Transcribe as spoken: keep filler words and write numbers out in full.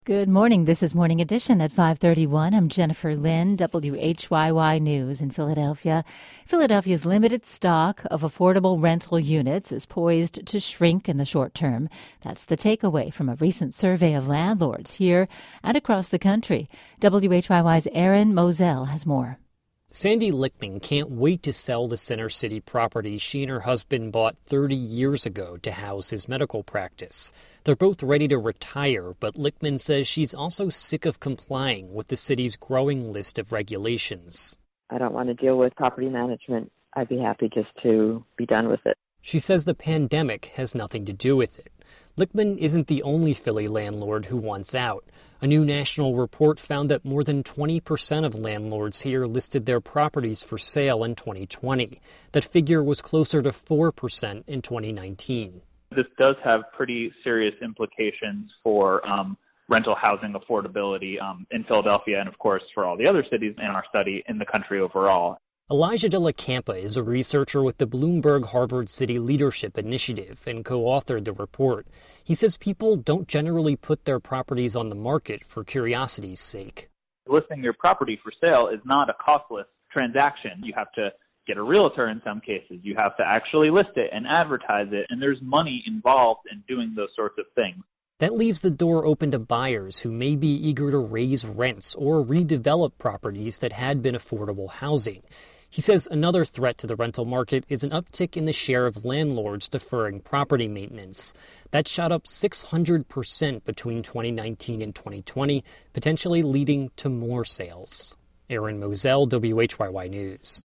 Good morning. This is Morning Edition at five thirty-one. I'm Jennifer Lynn, W H Y Y News in Philadelphia. Philadelphia's limited stock of affordable rental units is poised to shrink in the short term. That's the takeaway from a recent survey of landlords here and across the country. W H Y Y's Aaron Moselle has more. Sandy Lichtman can't wait to sell the Center City property she and her husband bought thirty years ago to house his medical practice. They're both ready to retire, but Lichtman says she's also sick of complying with the city's growing list of regulations. I don't want to deal with property management. I'd be happy just to be done with it. She says the pandemic has nothing to do with it. Lichtman isn't the only Philly landlord who wants out. A new national report found that more than twenty percent of landlords here listed their properties for sale in twenty twenty. That figure was closer to four percent in twenty nineteen. This does have pretty serious implications for um, rental housing affordability um, in Philadelphia and, of course, for all the other cities in our study in the country overall. Elijah De La Campa is a researcher with the Bloomberg Harvard City Leadership Initiative and co-authored the report. He says people don't generally put their properties on the market for curiosity's sake. Listing your property for sale is not a costless transaction. You have to get a realtor in some cases. You have to actually list it and advertise it, and there's money involved in doing those sorts of things. That leaves the door open to buyers who may be eager to raise rents or redevelop properties that had been affordable housing. He says another threat to the rental market is an uptick in the share of landlords deferring property maintenance. That shot up six hundred percent between twenty nineteen and twenty twenty, potentially leading to more sales. Aaron Moselle, W H Y Y News.